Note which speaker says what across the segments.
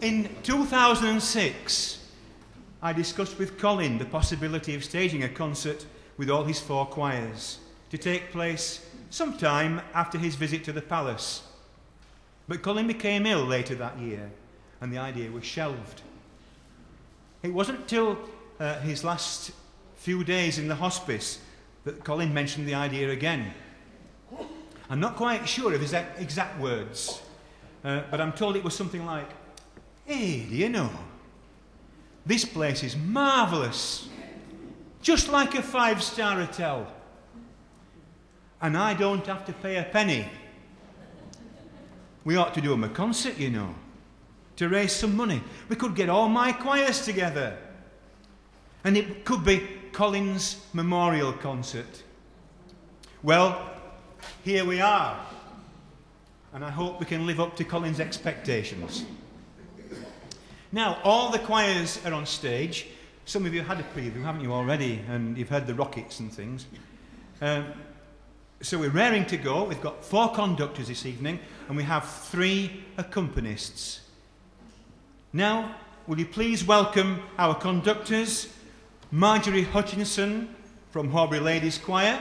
Speaker 1: In 2006, I discussed with Colin the possibility of staging a concert with all his 4 choirs to take place sometime after his visit to the palace. But Colin became ill later that year, and the idea was shelved. It wasn't till his last few days in the hospice that Colin mentioned the idea again. I'm not quite sure of his exact words, but I'm told it was something like, "Hey, do you know, this place is marvellous, just like a 5-star hotel. And I don't have to pay a penny. We ought to do him a concert, you know, to raise some money. We could get all my choirs together. And it could be Colin's memorial concert." Well, here we are. And I hope we can live up to Colin's expectations. Now, all the choirs are on stage. Some of you had a preview, haven't you, already? And you've heard the rockets and things. So we're raring to go. We've got 4 conductors this evening, and we have 3 accompanists. Now, will you please welcome our conductors, Marjorie Hutchinson from Horbury Ladies Choir,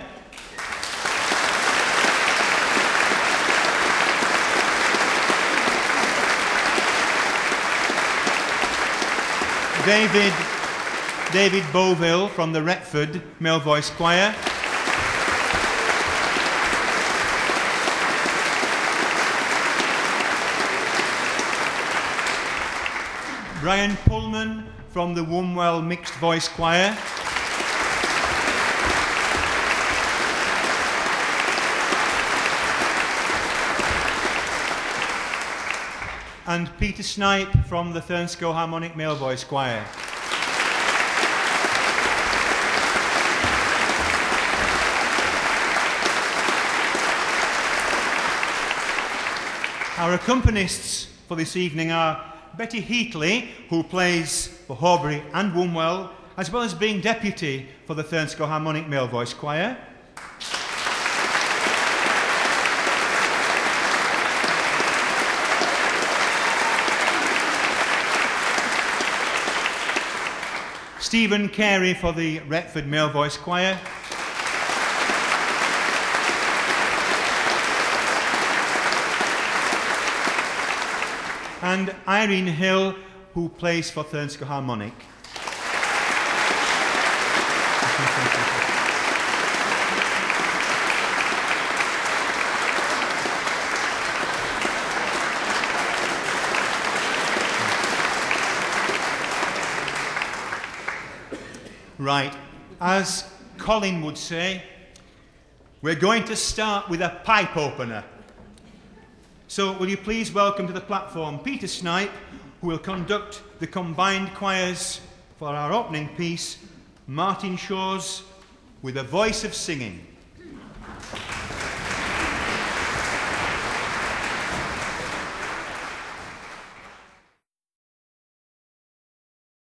Speaker 1: David Boville from the Retford Male Voice Choir, Brian Pullman from the Wombwell Mixed Voice Choir, and Peter Snipe from the Thurnscoe Harmonic Male Voice Choir. Our accompanists for this evening are Betty Heatley, who plays for Horbury and Wombwell, as well as being deputy for the Thurnscoe Harmonic Male Voice Choir. Stephen Carey for the Retford Male Voice Choir. And Irene Hill, who plays for Thurnscoe Harmonic. Right, as Colin would say, we're going to start with a pipe opener. So will you please welcome to the platform Peter Snipe, who will conduct the combined choirs for our opening piece, Martin Shaw's With a Voice of Singing.